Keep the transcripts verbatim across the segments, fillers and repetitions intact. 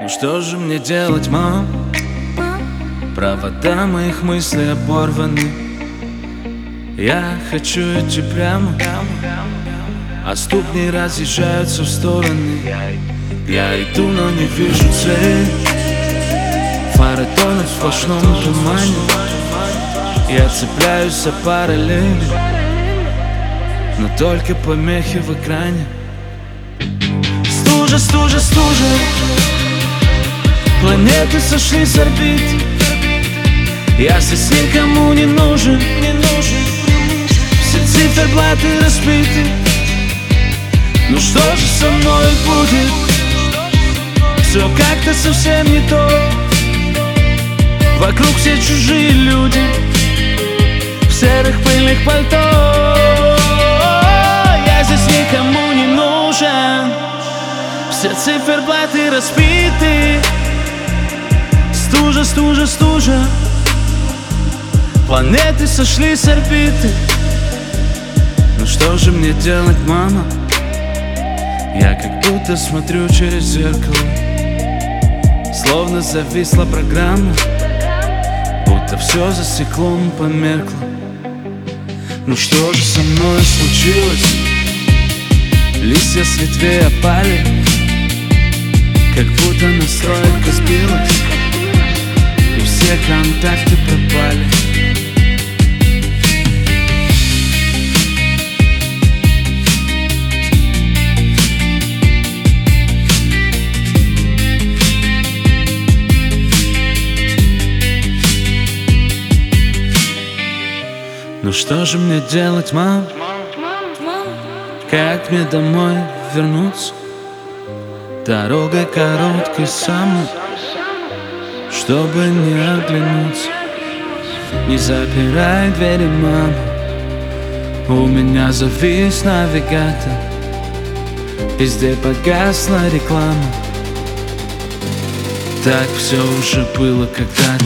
Ну что же мне делать, мам? Провода моих мыслей оборваны. Я хочу идти прямо, а ступни разъезжаются в стороны. Я иду, но не вижу цели. Фары тонут в сплошном тумане. Я цепляюсь за параллели, но только помехи в экране. Стужа, стужа, стужа. Планеты сошли с орбит. Я здесь никому не нужен, не нужен. Все циферблаты разбиты. Ну что же со мной будет? Все как-то совсем не то. Вокруг все чужие люди в серых пыльных пальто. Я здесь никому не нужен. Все циферблаты разбиты. Стужа, стужа, стужа. Планеты сошли с орбиты. Ну что же мне делать, мама? Я как будто смотрю через зеркало. Словно зависла программа, будто все за секунду померкло. Ну что же со мной случилось? Листья с ветвей опали, как будто настройка сбилась, и все контакты пропали. Ну что же мне делать, мам? Как мне домой вернуться? Дорога короткой самой, чтобы не оглянуться. Не запирай двери, мама. У меня завис навигатор. Везде погасла реклама. Так все уже было когда-то.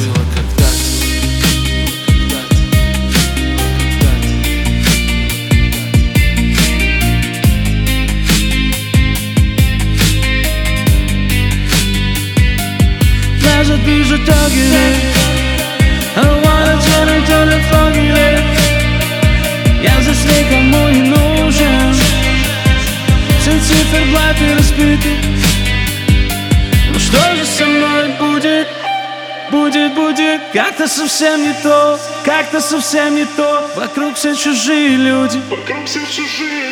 Вижу итоги. I don't wanna turn into the foggy. Я здесь никому не нужен. Все циферблаты разбиты. Ну что же со мной будет? Будет, будет. Как-то совсем не то. Как-то совсем не то. Вокруг все чужие люди. Вокруг все чужие